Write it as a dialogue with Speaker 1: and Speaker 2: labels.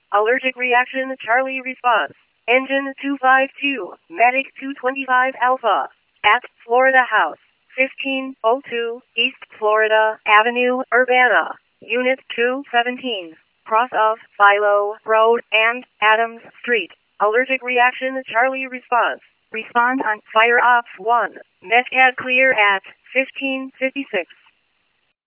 Speaker 1: Allergic reaction Charlie response. Engine 252, Medic 225 Alpha. At Florida House, 1502 East Florida Avenue, Urbana. Unit 217. Cross of Philo Road and Adams Street. Allergic reaction Charlie response. Respond on Fire Ops 1. Metcad clear at 1556.